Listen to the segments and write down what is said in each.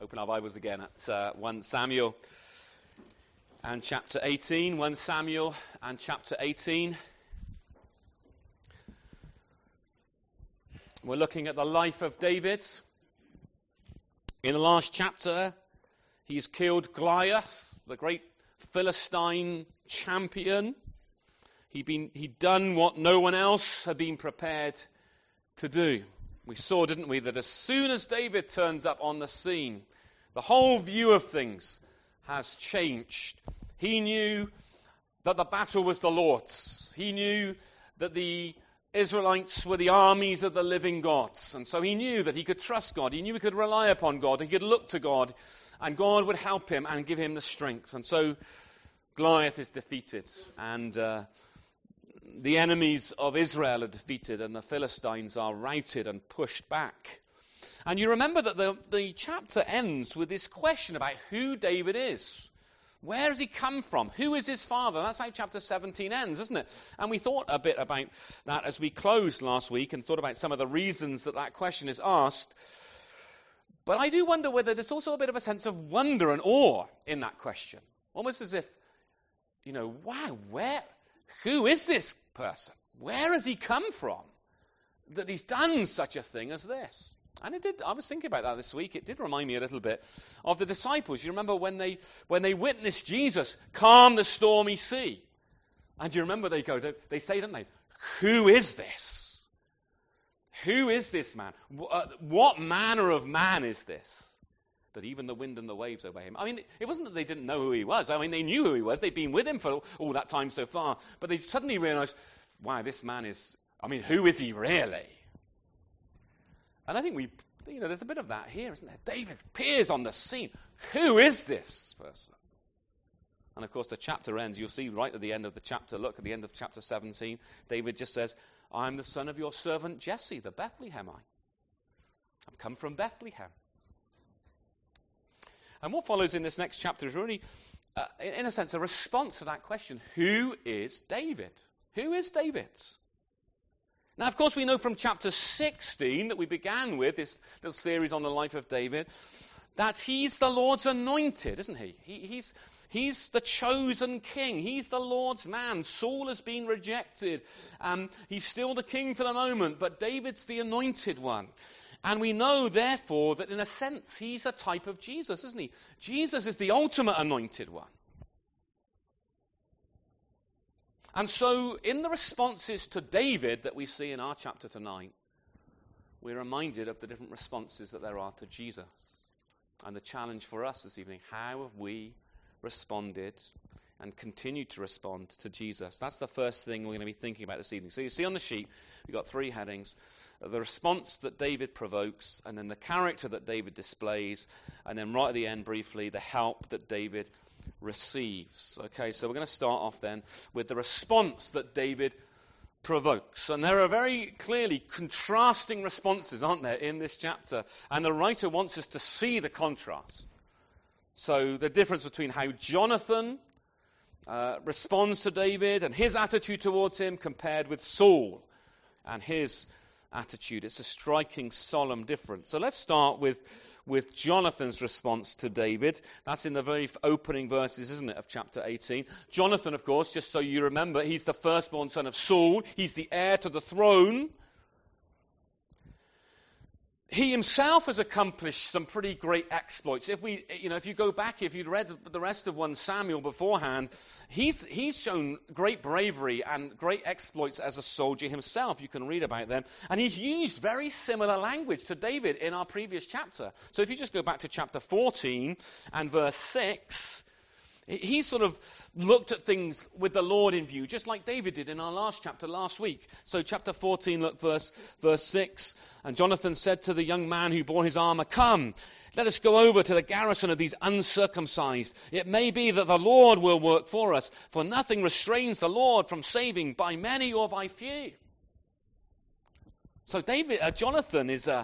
Open our Bibles again at 1 Samuel and chapter 18. 1 Samuel and chapter 18. We're looking at the life of David. In the last chapter, he's killed Goliath, the great Philistine champion. He'd done what no one else had been prepared to do. We saw, didn't we, that as soon as David turns up on the scene, the whole view of things has changed. He knew that the battle was the Lord's. He knew that the Israelites were the armies of the living God. And so he knew that he could trust God. He knew he could rely upon God. He could look to God. And God would help him and give him the strength. And so Goliath is defeated. And the enemies of Israel are defeated. And the Philistines are routed and pushed back. And you remember that the chapter ends with this question about who David is. Where has he come from? Who is his father? That's how chapter 17 ends, isn't it? And we thought a bit about that as we closed last week and thought about some of the reasons that question is asked. But I do wonder whether there's also a bit of a sense of wonder and awe in that question. Almost as if, wow, who is this person? Where has he come from that he's done such a thing as this? And it did. I was thinking about that this week. It did remind me a little bit of the disciples. You remember when they witnessed Jesus calm the stormy sea? And you remember they say, don't they, who is this? Who is this man? What manner of man is this? That even the wind and the waves obey him. I mean, it wasn't that they didn't know who he was. I mean, they knew who he was. They'd been with him for all that time so far. But they suddenly realized, wow, this man is, who is he really? And I think there's a bit of that here, isn't there? David appears on the scene. Who is this person? And of course, the chapter ends. You'll see right at the end of the chapter, look at the end of chapter 17, David just says, I'm the son of your servant Jesse, the Bethlehemite. I've come from Bethlehem. And what follows in this next chapter is really, in a sense, a response to that question. Who is David? Who is David? Now, of course, we know from chapter 16 that we began with, this little series on the life of David, that he's the Lord's anointed, isn't he? He's the chosen king. He's the Lord's man. Saul has been rejected. He's still the king for the moment, but David's the anointed one. And we know, therefore, that in a sense, he's a type of Jesus, isn't he? Jesus is the ultimate anointed one. And so, in the responses to David that we see in our chapter tonight, we're reminded of the different responses that there are to Jesus. And the challenge for us this evening, how have we responded and continue to respond to Jesus? That's the first thing we're going to be thinking about this evening. So you see on the sheet, we've got three headings. The response that David provokes, and then the character that David displays, and then right at the end, briefly, the help that David receives. Okay, so we're going to start off then with the response that David provokes. And there are very clearly contrasting responses, aren't there, in this chapter? And the writer wants us to see the contrast. So the difference between how Jonathan responds to David and his attitude towards him compared with Saul and his attitude. It's a striking, solemn difference. So let's start with Jonathan's response to David. That's in the very opening verses, isn't it, of chapter 18. Jonathan, of course, just so you remember, he's the firstborn son of Saul. He's the heir to the throne. He himself has accomplished some pretty great exploits. If you go back, if you'd read the rest of 1 Samuel beforehand, he's shown great bravery and great exploits as a soldier himself. You can read about them. And he's used very similar language to David in our previous chapter. So if you just go back to chapter 14 and verse 6, he sort of looked at things with the Lord in view, just like David did in our last chapter last week. So chapter 14, look, verse 6. And Jonathan said to the young man who bore his armor, come, let us go over to the garrison of these uncircumcised. It may be that the Lord will work for us, for nothing restrains the Lord from saving by many or by few. So Jonathan is a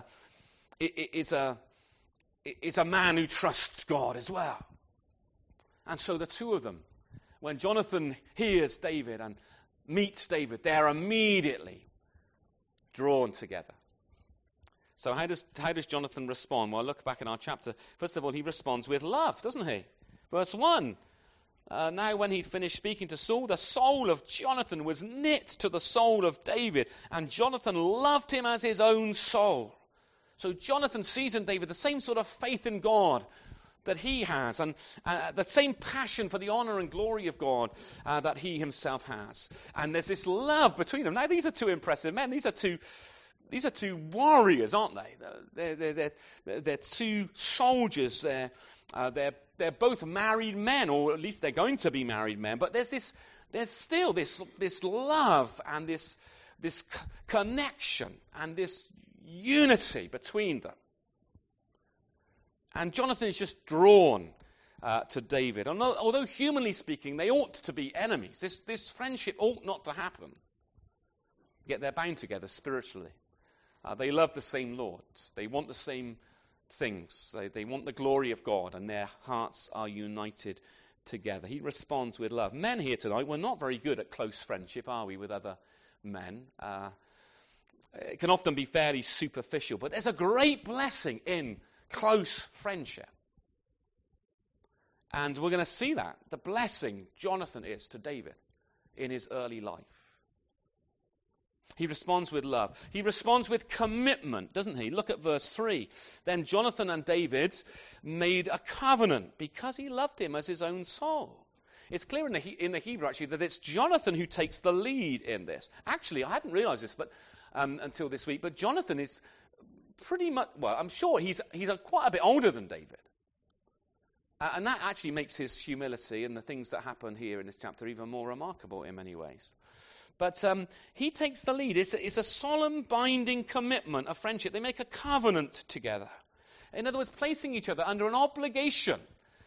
man who trusts God as well. And so the two of them, when Jonathan hears David and meets David, they are immediately drawn together. So how does Jonathan respond? Well, look back in our chapter. First of all, he responds with love, doesn't he? Verse 1. Now when he'd finished speaking to Saul, the soul of Jonathan was knit to the soul of David, and Jonathan loved him as his own soul. So Jonathan sees in David the same sort of faith in God that he has, and the same passion for the honor and glory of God that he himself has. And there's this love between them. Now, these are two impressive men. These are two warriors, aren't they? They're two soldiers. They're both married men, or at least they're going to be married men. But there's still this love and this connection and this unity between them. And Jonathan is just drawn to David. Although humanly speaking, they ought to be enemies. This friendship ought not to happen. Yet they're bound together spiritually. They love the same Lord. They want the same things. They want the glory of God, and their hearts are united together. He responds with love. Men here tonight, we're not very good at close friendship, are we, with other men? It can often be fairly superficial, but there's a great blessing in close friendship. And we're going to see that, the blessing Jonathan is to David in his early life. He responds with love. He responds with commitment, doesn't he? Look at verse 3. Then Jonathan and David made a covenant because he loved him as his own soul. It's clear in the Hebrew, actually, that it's Jonathan who takes the lead in this. Actually, I hadn't realized this until this week, but Jonathan is pretty much, well, I'm sure he's quite a bit older than David. And that actually makes his humility and the things that happen here in this chapter even more remarkable in many ways. But he takes the lead. It's a solemn, binding commitment of friendship. They make a covenant together. In other words, placing each other under an obligation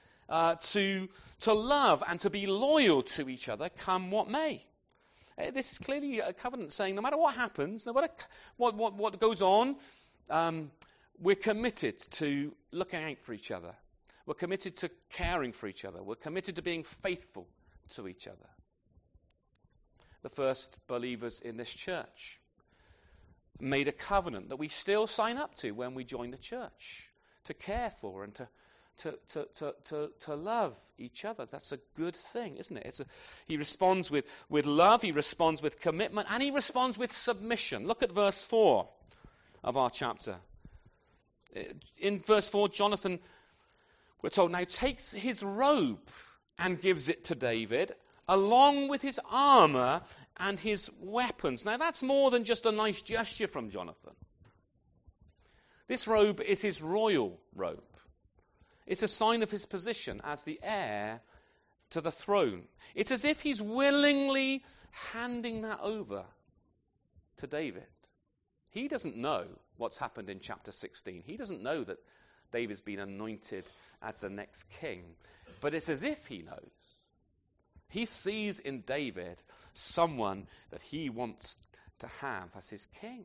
to love and to be loyal to each other, come what may. This is clearly a covenant saying no matter what happens, no matter what goes on, we're committed to looking out for each other. We're committed to caring for each other. We're committed to being faithful to each other. The first believers in this church made a covenant that we still sign up to when we join the church, to care for and to love each other. That's a good thing, isn't it? He responds with love, he responds with commitment, and he responds with submission. Look at verse 4 of our chapter. In verse 4, Jonathan, we're told, now takes his robe and gives it to David, along with his armor and his weapons. Now that's more than just a nice gesture from Jonathan. This robe is his royal robe. It's a sign of his position as the heir to the throne. It's as if he's willingly handing that over to David. He doesn't know what's happened in chapter 16. He doesn't know that David's been anointed as the next king. But it's as if he knows. He sees in David someone that he wants to have as his king.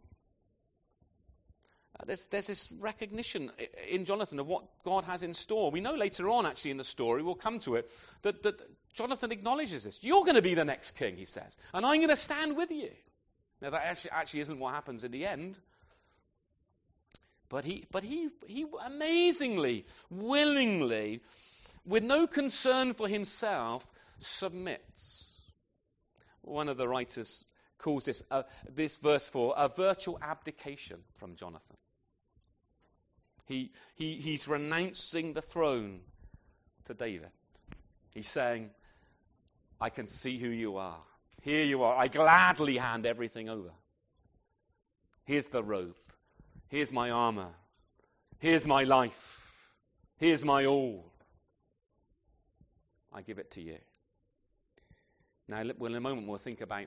There's this recognition in Jonathan of what God has in store. We know later on, actually, in the story, we'll come to it, that Jonathan acknowledges this. You're going to be the next king, he says, and I'm going to stand with you. Now, that actually isn't what happens in the end. But he amazingly, willingly, with no concern for himself, submits. One of the writers calls this verse 4 a virtual abdication from Jonathan. He's renouncing the throne to David. He's saying, I can see who you are. Here you are. I gladly hand everything over. Here's the robe. Here's my armor. Here's my life. Here's my all. I give it to you. Now, in a moment, we'll think about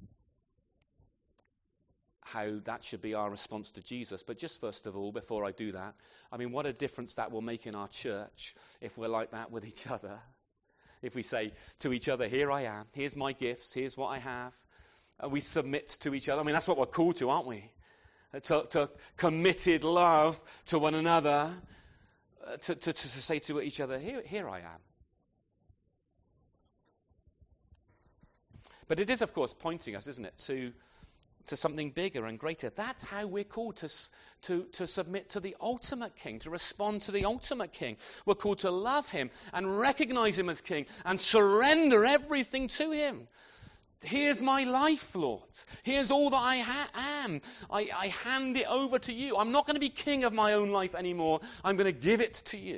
how that should be our response to Jesus. But just first of all, before I do that, I mean, what a difference that will make in our church if we're like that with each other. If we say to each other, here I am, here's my gifts, here's what I have. We submit to each other. I mean, that's what we're called to, aren't we? To committed love to one another, to say to each other, here I am. But it is, of course, pointing us, isn't it, to to something bigger and greater. That's how we're called to submit to the ultimate king, to respond to the ultimate king. We're called to love him and recognize him as king and surrender everything to him. Here's my life, Lord. Here's all that I am. I hand it over to you. I'm not going to be king of my own life anymore. I'm going to give it to you.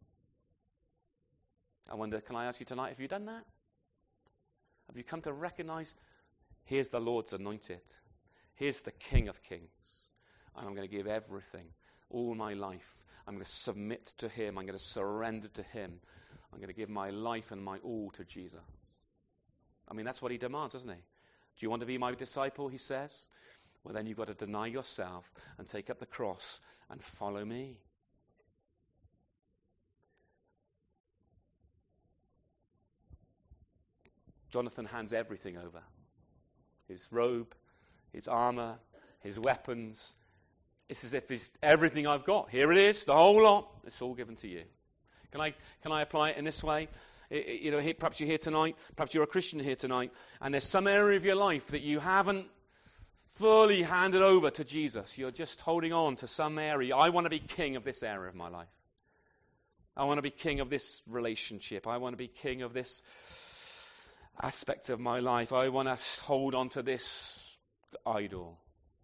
I wonder, can I ask you tonight, have you done that? Have you come to recognize, here's the Lord's anointed. Here's the King of Kings. And I'm going to give everything, all my life. I'm going to submit to him. I'm going to surrender to him. I'm going to give my life and my all to Jesus. I mean, that's what he demands, doesn't he? Do you want to be my disciple, he says? Well, then you've got to deny yourself and take up the cross and follow me. Jonathan hands everything over. His robe, his armor, his weapons. It's as if it's everything I've got. Here it is, the whole lot. It's all given to you. Can I apply it in this way? Perhaps you're here tonight, perhaps you're a Christian here tonight, and there's some area of your life that you haven't fully handed over to Jesus. You're just holding on to some area. I want to be king of this area of my life. I want to be king of this relationship. I want to be king of this aspect of my life. I want to hold on to this idol.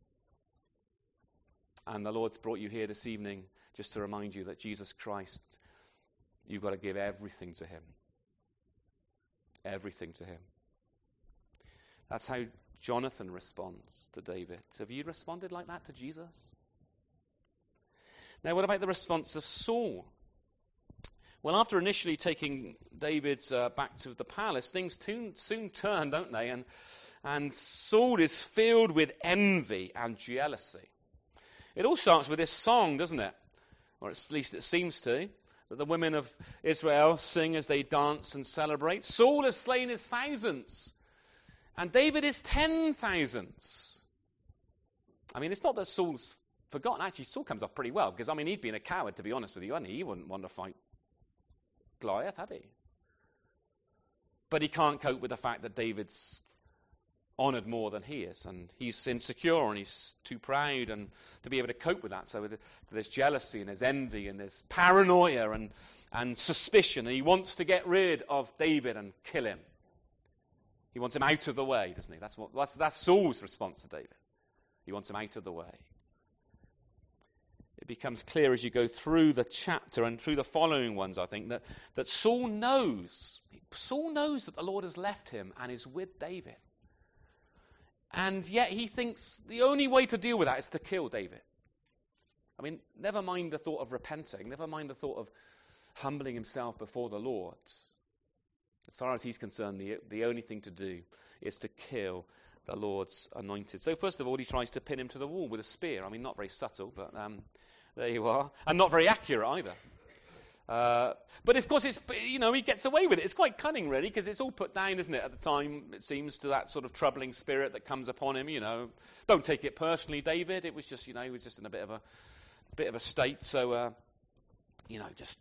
And the Lord's brought you here this evening just to remind you that Jesus Christ, you've got to give everything to him. Everything to him. That's how Jonathan responds to David. Have you responded like that to Jesus? Now, what about the response of Saul? Well, after initially taking David back to the palace, things soon turn, don't they? And Saul is filled with envy and jealousy. It all starts with this song, doesn't it? Or at least it seems to. That the women of Israel sing as they dance and celebrate. Saul has slain his thousands, and David his 10,000s. I mean, it's not that Saul's forgotten. Actually, Saul comes off pretty well, because, I mean, he'd been a coward, to be honest with you, hadn't he? He wouldn't want to fight Goliath, had he? But he can't cope with the fact that David's honored more than he is, and he's insecure and he's too proud and to be able to cope with that. So there's jealousy and there's envy and there's paranoia and suspicion, and he wants to get rid of David and kill him. He wants him out of the way, doesn't he? That's Saul's response to David. He wants him out of the way. It becomes clear as you go through the chapter and through the following ones, I think, that Saul knows that the Lord has left him and is with David. And yet he thinks the only way to deal with that is to kill David. I mean, never mind the thought of repenting, never mind the thought of humbling himself before the Lord. As far as he's concerned, the only thing to do is to kill the Lord's anointed. So first of all, he tries to pin him to the wall with a spear. I mean, not very subtle, but there you are. And not very accurate either. But of course, he gets away with it. It's quite cunning, really, because it's all put down, isn't it, at the time, it seems, to that sort of troubling spirit that comes upon him. Don't take it personally, David. It was just, he was just in a bit of a state. So, just.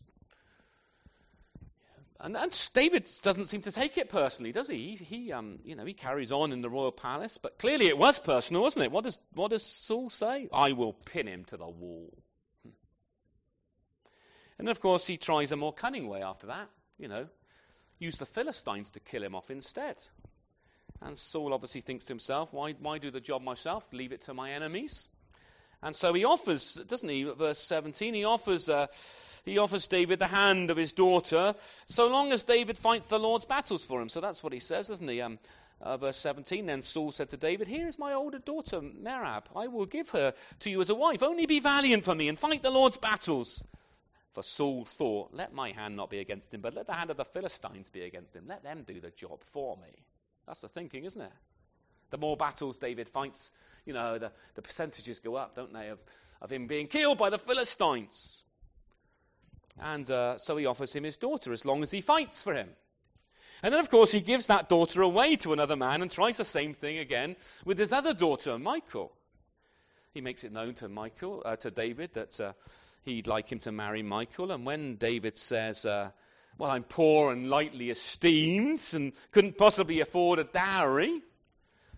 And David doesn't seem to take it personally, does he? He carries on in the royal palace, but clearly it was personal, wasn't it? What does Saul say? I will pin him to the wall. And of course, he tries a more cunning way after that, use the Philistines to kill him off instead. And Saul obviously thinks to himself, why do the job myself? Leave it to my enemies. And so he offers, doesn't he, verse 17, he offers David the hand of his daughter, so long as David fights the Lord's battles for him. So that's what he says, doesn't he? Verse 17, then Saul said to David, here is my older daughter, Merab. I will give her to you as a wife. Only be valiant for me and fight the Lord's battles. For Saul thought, let my hand not be against him, but let the hand of the Philistines be against him. Let them do the job for me. That's the thinking, isn't it? The more battles David fights, the percentages go up, don't they, of him being killed by the Philistines. And so he offers him his daughter as long as he fights for him. And then, of course, he gives that daughter away to another man and tries the same thing again with his other daughter, Michal. He makes it known to David that he'd like him to marry Michal. And when David says, well, I'm poor and lightly esteemed and couldn't possibly afford a dowry,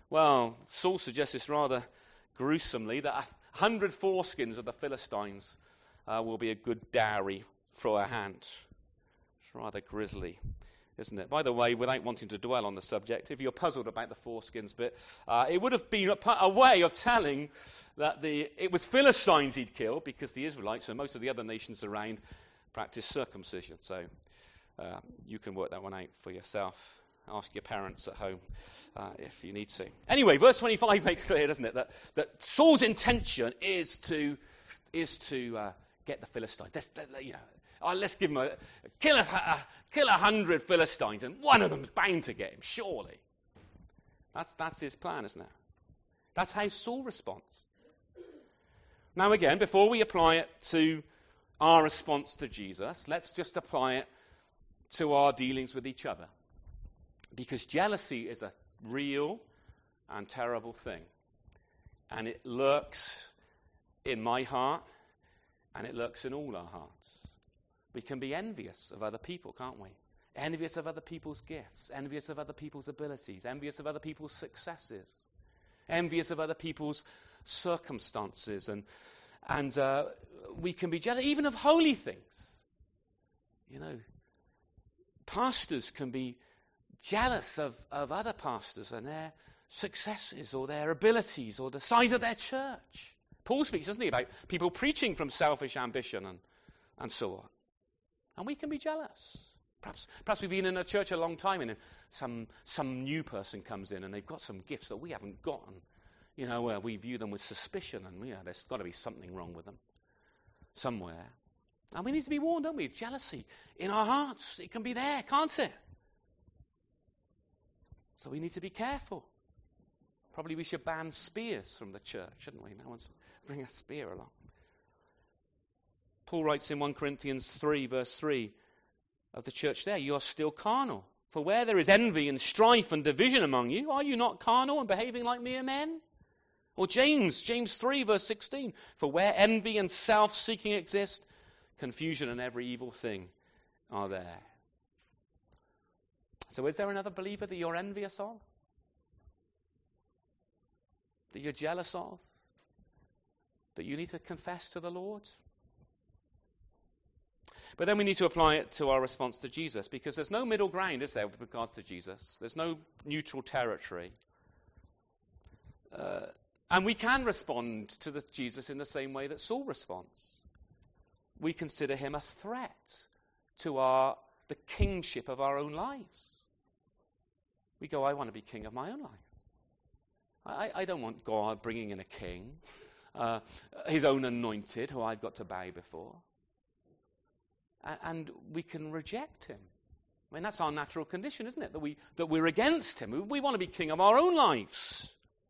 Well, Saul suggests this rather gruesomely, that 100 foreskins of the Philistines will be a good dowry for our hand. It's rather grisly, isn't it? By the way, without wanting to dwell on the subject, if you're puzzled about the foreskins bit, it would have been a way of telling that it was Philistines he'd killed, because the Israelites and most of the other nations around practiced circumcision. So you can work that one out for yourself. Ask your parents at home if you need to. Anyway, verse 25 makes clear, doesn't it, that Saul's intention is to get the Philistines. Let's give him kill 100 Philistines, and one of them's bound to get him, surely. That's his plan, isn't it? That's how Saul responds. Now again, before we apply it to our response to Jesus, let's just apply it to our dealings with each other. Because jealousy is a real and terrible thing. And it lurks in my heart, and it lurks in all our hearts. We can be envious of other people, can't we? Envious of other people's gifts, envious of other people's abilities, envious of other people's successes, envious of other people's circumstances. And we can be jealous even of holy things. Pastors can be jealous of other pastors and their successes or their abilities or the size of their church. Paul speaks, doesn't he, about people preaching from selfish ambition and so on. And we can be jealous. Perhaps we've been in a church a long time and some new person comes in and they've got some gifts that we haven't got. And, we view them with suspicion and there's got to be something wrong with them somewhere. And we need to be warned, don't we? Jealousy in our hearts. It can be there, can't it? So we need to be careful. Probably we should ban spears from the church, shouldn't we? No one's bring a spear along. Paul writes in 1 Corinthians 3, verse 3 of the church there, you are still carnal. For where there is envy and strife and division among you, are you not carnal and behaving like mere men? Or James 3, verse 16, for where envy and self-seeking exist, confusion and every evil thing are there. So is there another believer that you're envious of? That you're jealous of? That you need to confess to the Lord? But then we need to apply it to our response to Jesus, because there's no middle ground, is there, with regards to Jesus? There's no neutral territory. And we can respond to Jesus in the same way that Saul responds. We consider him a threat to the kingship of our own lives. We go, I want to be king of my own life. I don't want God bringing in a king, his own anointed, who I've got to bow before. And we can reject him. I mean, that's our natural condition, isn't it? That we're against him. We want to be king of our own lives.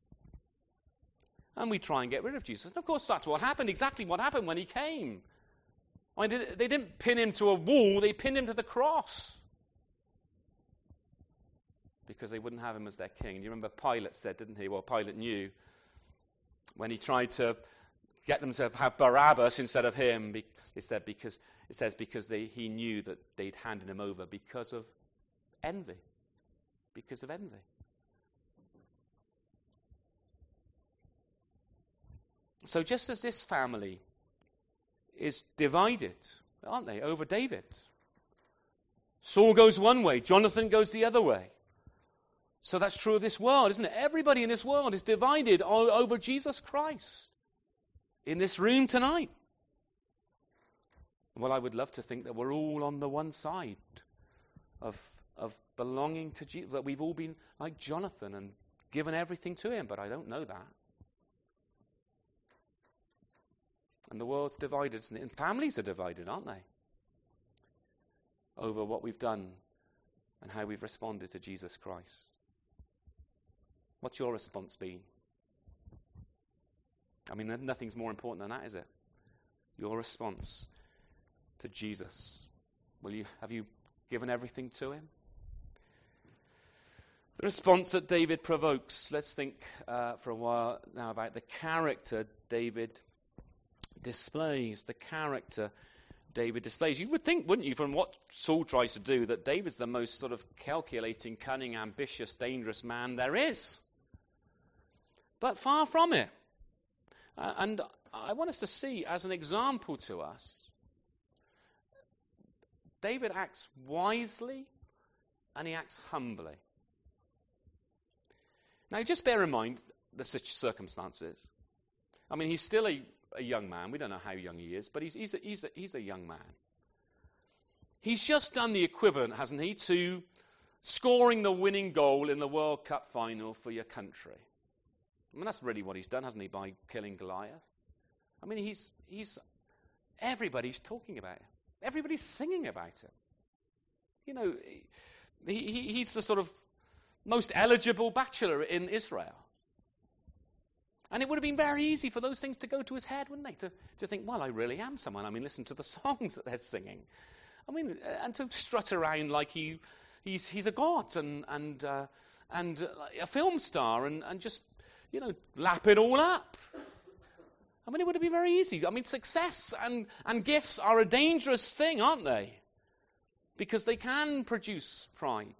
And we try and get rid of Jesus. And of course, that's what happened, exactly what happened when he came. I mean, they didn't pin him to a wall, they pinned him to the cross. Because they wouldn't have him as their king. You remember Pilate said, didn't he? Well, Pilate knew when he tried to get them to have Barabbas instead of him. It says because he knew that they'd handed him over because of envy. Because of envy. So just as this family is divided, aren't they, over David? Saul goes one way, Jonathan goes the other way. So that's true of this world, isn't it? Everybody in this world is divided over Jesus Christ. In this room tonight. Well, I would love to think that we're all on the one side of belonging to Jesus, that we've all been like Jonathan and given everything to him, but I don't know that. And the world's divided, isn't it? And families are divided, aren't they? Over what we've done and how we've responded to Jesus Christ. What's your response been? I mean, nothing's more important than that, is it? Your response to Jesus. Have you given everything to him? The response that David provokes. Let's think for a while now about the character David displays. The character David displays. You would think, wouldn't you, from what Saul tries to do, that David's the most sort of calculating, cunning, ambitious, dangerous man there is. But far from it. And I want us to see as an example to us, David acts wisely and he acts humbly. Now, just bear in mind the circumstances. I mean, he's still a young man. We don't know how young he is, but he's a young man. He's just done the equivalent, hasn't he, to scoring the winning goal in the World Cup final for your country. I mean, that's really what he's done, hasn't he, by killing Goliath? I mean, he's everybody's talking about it. Everybody's singing about it. You know, he's the sort of most eligible bachelor in Israel. And it would have been very easy for those things to go to his head, wouldn't they? To think, well, I really am someone. I mean, listen to the songs that they're singing. I mean, and to strut around like he's a god and a film star and just, you know, lap it all up. I mean, it would have been very easy. I mean, success and gifts are a dangerous thing, aren't they? Because they can produce pride.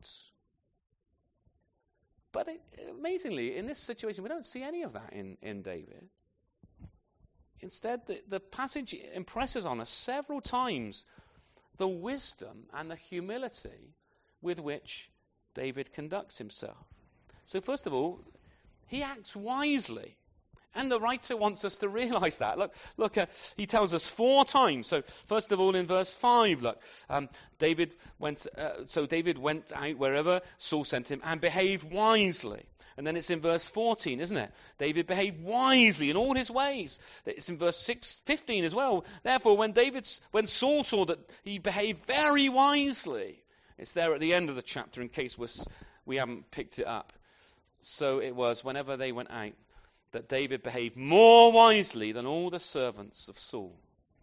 But amazingly, in this situation, we don't see any of that in David. Instead, the passage impresses on us several times the wisdom and the humility with which David conducts himself. So first of all, he acts wisely. And the writer wants us to realize that. Look, he tells us 4 times. So first of all, in verse 5, look, David went out wherever Saul sent him and behaved wisely. And then it's in verse 14, isn't it? David behaved wisely in all his ways. It's in verse 15 as well. Therefore, when Saul saw that he behaved very wisely, it's there at the end of the chapter in case we haven't picked it up. So it was whenever they went out, that David behaved more wisely than all the servants of Saul.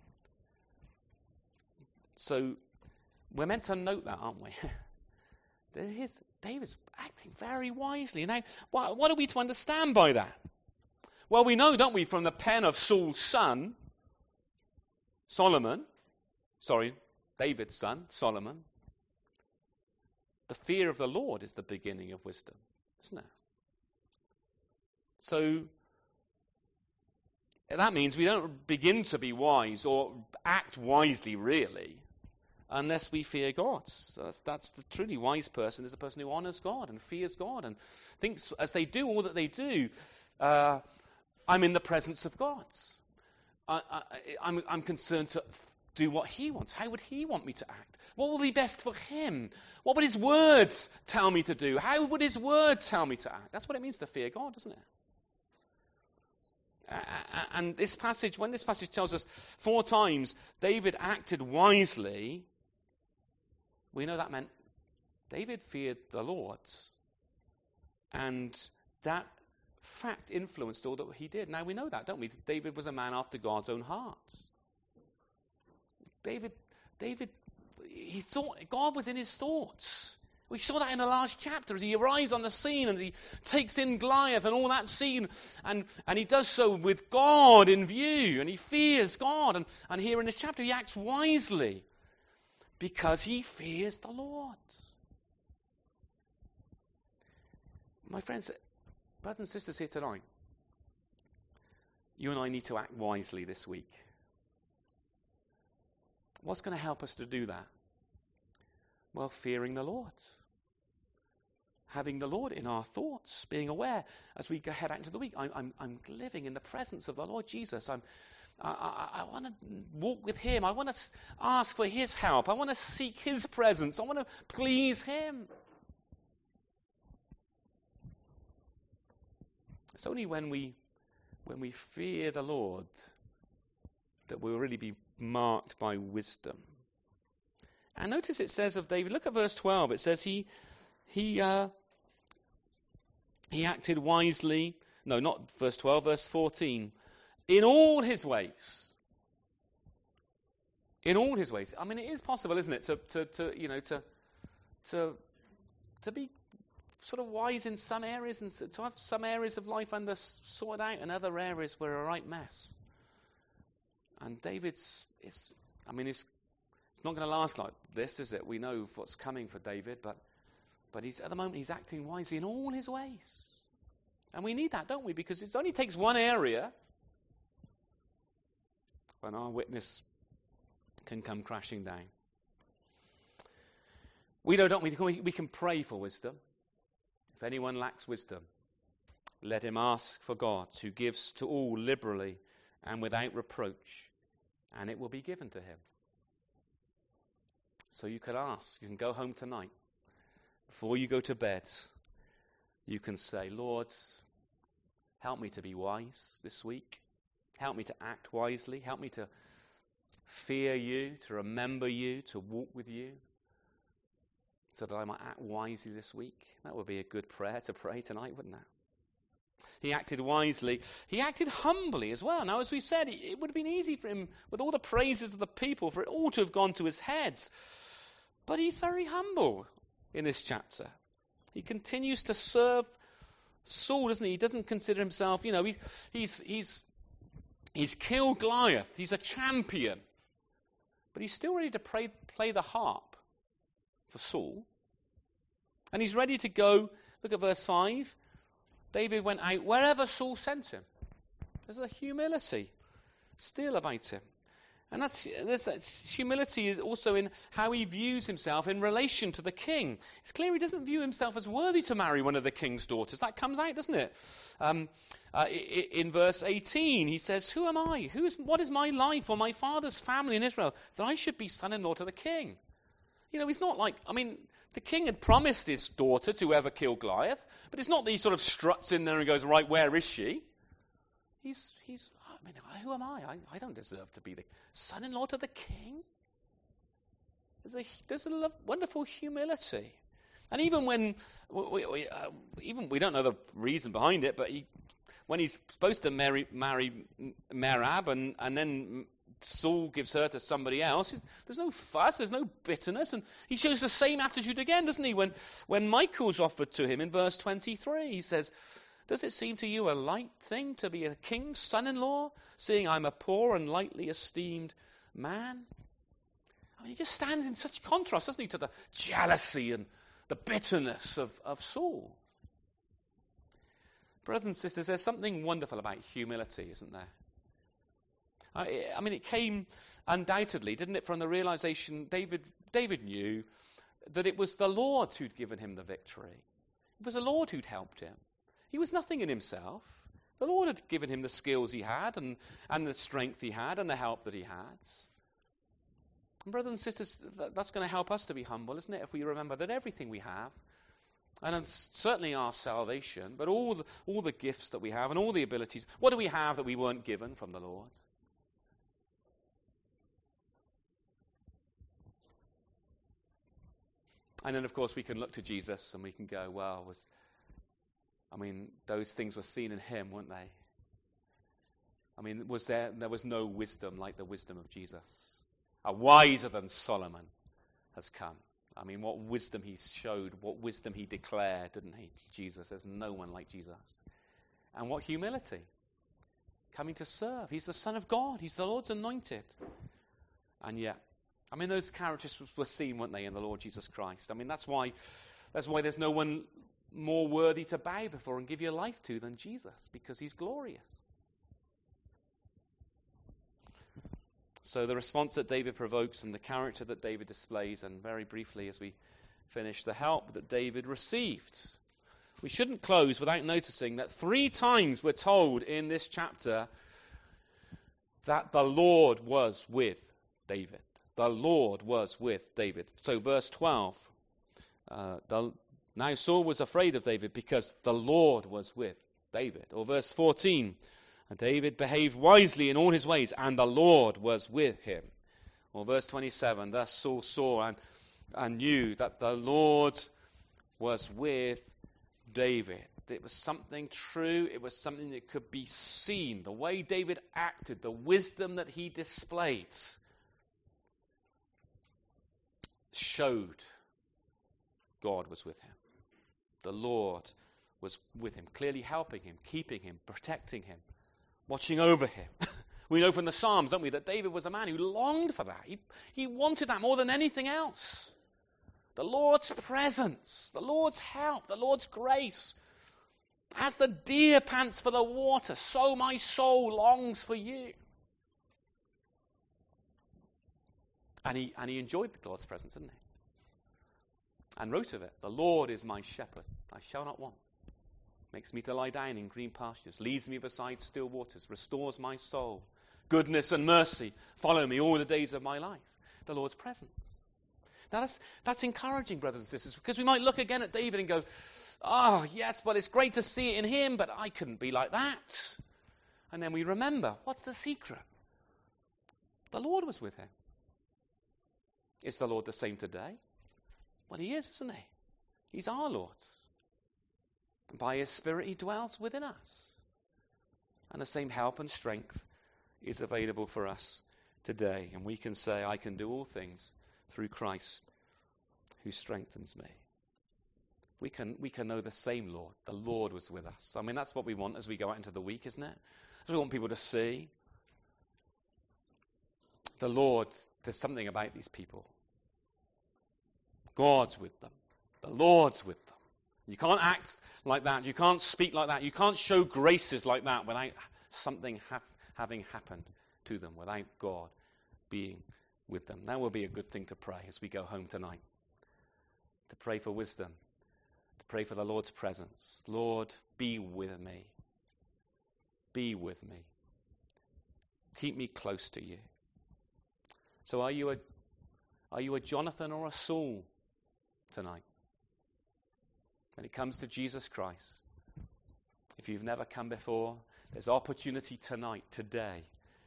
So we're meant to note that, aren't we? David's acting very wisely. Now, what are we to understand by that? Well, we know, don't we, from the pen of Saul's son, David's son, Solomon, the fear of the Lord is the beginning of wisdom, isn't it? So that means we don't begin to be wise or act wisely, really, unless we fear God. So that's the truly wise person is the person who honors God and fears God and thinks, as they do all that they do, I'm in the presence of God. I'm concerned to do what he wants. How would he want me to act? What will be best for him? What would his words tell me to do? How would his words tell me to act? That's what it means to fear God, isn't it? And when this passage tells us 4 times David acted wisely, we know that meant David feared the Lord. And that fact influenced all that he did. Now we know that, don't we? David was a man after God's own heart. David, he thought, God was in his thoughts. We saw that in the last chapter as he arrives on the scene and he takes in Goliath and all that scene. And he does so with God in view and he fears God. And here in this chapter he acts wisely because he fears the Lord. My friends, brothers and sisters here tonight, you and I need to act wisely this week. What's going to help us to do that? Well, fearing the Lord. Having the Lord in our thoughts, being aware as we head out into the week. I'm living in the presence of the Lord Jesus. I want to walk with him. I want to ask for his help. I want to seek his presence. I want to please him. It's only when we fear the Lord that we'll really be marked by wisdom. And notice it says of David, look at verse 12. It says he acted wisely. No, not verse 12, verse 14. In all his ways. In all his ways. I mean, it is possible, isn't it, to be sort of wise in some areas and to have some areas of life sorted out and other areas were a right mess. And David's, it's not going to last like this, is it? We know what's coming for David, but he's at the moment he's acting wisely in all his ways. And we need that, don't we? Because it only takes one area when our witness can come crashing down. We know, don't we? We can pray for wisdom. If anyone lacks wisdom, let him ask for God, who gives to all liberally and without reproach, and it will be given to him. So you can ask. You can go home tonight. Before you go to bed, you can say, Lord, help me to be wise this week. Help me to act wisely. Help me to fear you, to remember you, to walk with you, so that I might act wisely this week. That would be a good prayer to pray tonight, wouldn't it? He acted wisely. He acted humbly as well. Now, as we've said, it would have been easy for him, with all the praises of the people, for it all to have gone to his heads. But he's very humble in this chapter. He continues to serve Saul, doesn't he? He doesn't consider himself, he's killed Goliath. He's a champion. But he's still ready to play the harp for Saul. And he's ready to go. Look at verse 5. David went out wherever Saul sent him. There's a humility still about him. And that humility is also in how he views himself in relation to the king. It's clear he doesn't view himself as worthy to marry one of the king's daughters. That comes out, doesn't it? In verse 18, he says, who am I? What is my life or my father's family in Israel that I should be son-in-law to the king? He's not like, the king had promised his daughter to whoever killed Goliath, but it's not that he sort of struts in there and goes, right, where is she? Who am I? I don't deserve to be the son-in-law to the king. There's a wonderful humility. And even when, we don't know the reason behind it, but when he's supposed to marry Merab and then Saul gives her to somebody else, there's no fuss, there's no bitterness, and he shows the same attitude again, doesn't he? When Michal's offered to him in verse 23, he says, does it seem to you a light thing to be a king's son-in-law, seeing I'm a poor and lightly esteemed man? He just stands in such contrast, doesn't he, to the jealousy and the bitterness of Saul. Brothers and sisters, there's something wonderful about humility, isn't there? It came undoubtedly, didn't it, from the realization David knew that it was the Lord who'd given him the victory. It was the Lord who'd helped him. He was nothing in himself. The Lord had given him the skills he had and the strength he had and the help that he had. And brothers and sisters, that's going to help us to be humble, isn't it, if we remember that everything we have, and certainly our salvation, but all the gifts that we have and all the abilities, what do we have that we weren't given from the Lord? And then, of course, we can look to Jesus and we can go, well, those things were seen in him, weren't they? There was no wisdom like the wisdom of Jesus. A wiser than Solomon has come. What wisdom he showed, what wisdom he declared, didn't he? Jesus, there's no one like Jesus. And what humility. Coming to serve. He's the Son of God. He's the Lord's anointed. And yet, those characters were seen, weren't they, in the Lord Jesus Christ? That's why there's no one more worthy to bow before and give your life to than Jesus, because he's glorious. So the response that David provokes and the character that David displays, and very briefly as we finish, the help that David received. We shouldn't close without noticing that 3 times we're told in this chapter that the Lord was with David. The Lord was with David. So verse 12, now Saul was afraid of David because the Lord was with David. Or verse 14, and David behaved wisely in all his ways, and the Lord was with him. Or verse 27, thus Saul saw and knew that the Lord was with David. It was something true. It was something that could be seen. The way David acted, the wisdom that he displayed, showed God was with him. The Lord was with him, clearly helping him, keeping him, protecting him, watching over him. We know from the Psalms, don't we, that David was a man who longed for that. He wanted that more than anything else. The Lord's presence, the Lord's help, the Lord's grace. As the deer pants for the water, so my soul longs for you. And he enjoyed God's presence, didn't he? And wrote of it, the Lord is my shepherd, I shall not want. Makes me to lie down in green pastures, leads me beside still waters, restores my soul. Goodness and mercy follow me all the days of my life. The Lord's presence. Now that's encouraging, brothers and sisters, because we might look again at David and go, oh, yes, but it's great to see it in him, but I couldn't be like that. And then we remember, what's the secret? The Lord was with him. Is the Lord the same today? Well, he is, isn't he? He's our Lord. And by his Spirit, he dwells within us. And the same help and strength is available for us today. And we can say, I can do all things through Christ who strengthens me. We can know the same Lord. The Lord was with us. I mean, that's what we want as we go out into the week, isn't it? We want people to see the Lord. There's something about these people. God's with them. The Lord's with them. You can't act like that. You can't speak like that. You can't show graces like that without something having happened to them, without God being with them. That will be a good thing to pray as we go home tonight. To pray for wisdom. To pray for the Lord's presence. Lord, be with me. Be with me. Keep me close to you. So are you a Jonathan or a Saul tonight? When it comes to Jesus Christ, if you've never come before, there's opportunity tonight, today.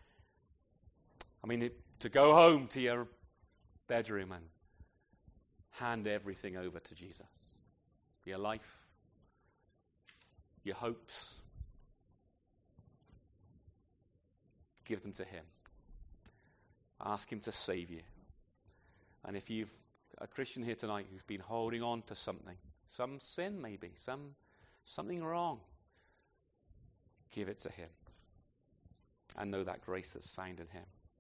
I mean, to go home to your bedroom and hand everything over to Jesus. Your life, your hopes. Give them to him. Ask him to save you. And if you've a Christian here tonight who's been holding on to something, some sin maybe, something wrong, give it to him. And know that grace that's found in him.